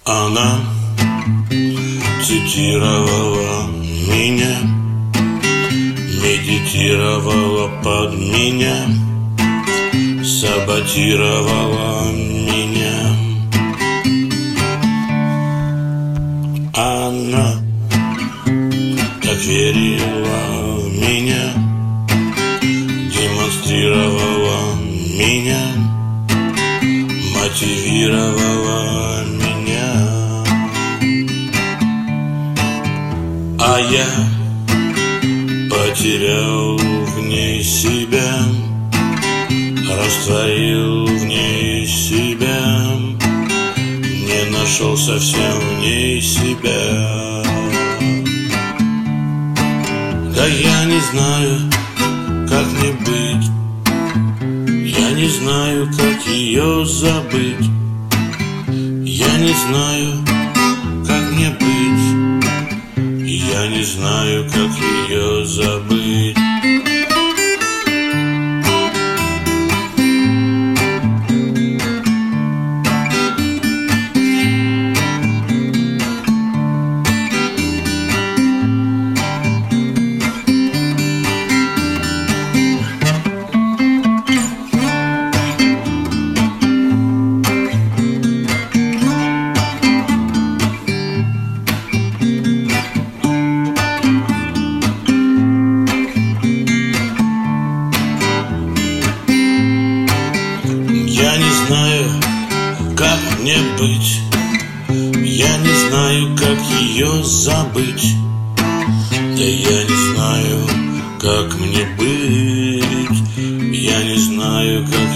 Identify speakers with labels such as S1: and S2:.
S1: Она цитировала меня, медитировала под меня, саботировала меня. Она так верила в меня, демонстрировала меня, мотивировала меня. А я потерял в ней себя, растворил в ней себя, не нашел совсем в ней себя. Да я не знаю, как мне быть, я не знаю, как ее забыть, я не знаю, как мне быть, я не знаю, как ее забыть. Я не знаю, как мне быть, я не знаю, как ее забыть. Да я не знаю, как мне быть, я не знаю, как